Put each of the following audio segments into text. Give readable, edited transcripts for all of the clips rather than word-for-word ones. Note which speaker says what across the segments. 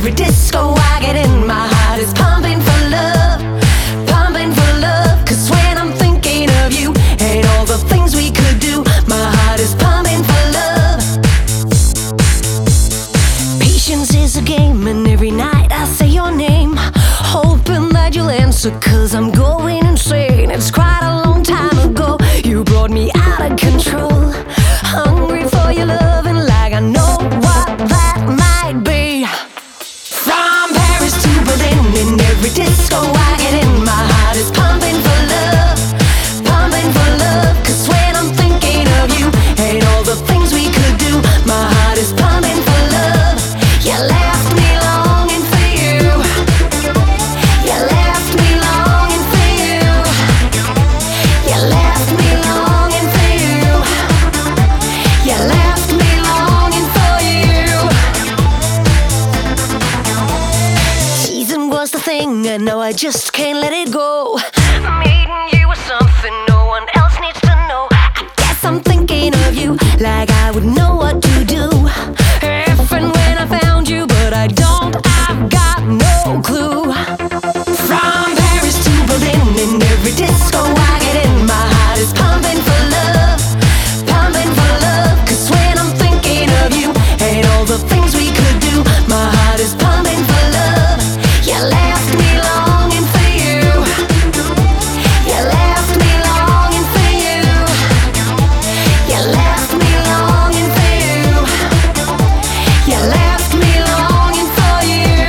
Speaker 1: every disco I get in, my heart is pumping for love, pumping for love. 'Cause when I'm thinking of you and all the things we could do, my heart is pumping for love. Patience is a game, and every night I say your name, hoping that you'll answer, 'cause I'm going insane. It's quite a long time ago you brought me out of control, hungry for your love, and like I know what that might be. From Paris to Berlin, in every disco I get in, my heart is pumping for love, pumping for love. 'Cause when I'm thinking of you and all the things we could do, my heart is pumping for love. You left me longing for you, you left me longing for you, you left me longing for you, you left me longing for you. Teasing was the thing, and now I just can't let it go. Meeting you was something no one else needs to know. I guess I'm thinking of you like I would know what to do if and when I found you, but I don't, I've got no clue. From Paris to Berlin, in every disco I get in, my heart is pumping for love, pumping for love. 'Cause when I'm thinking of you and all the things we could do, my heart is pumping for love. You left me longing for you, you left me longing for you, you left me longing for you, you left me longing for you.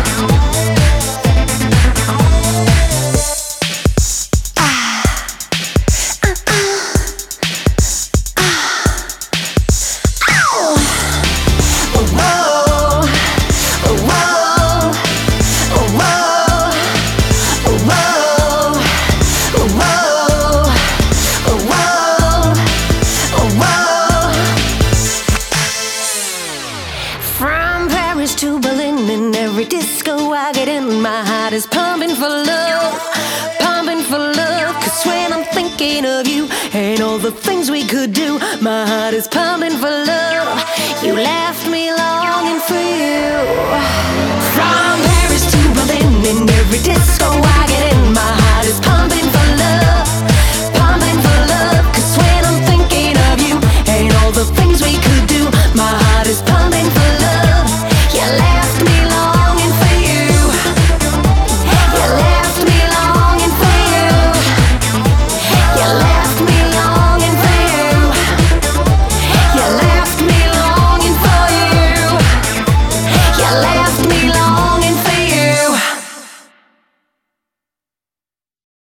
Speaker 1: From Paris to Berlin, in every disco I get in, my heart is pumping for love, pumping for love. 'Cause when I'm thinking of you and all the things we could do, my heart is pumping for love. You left me longing for you. From Paris to Berlin, in every disco I get in, my heart is pumping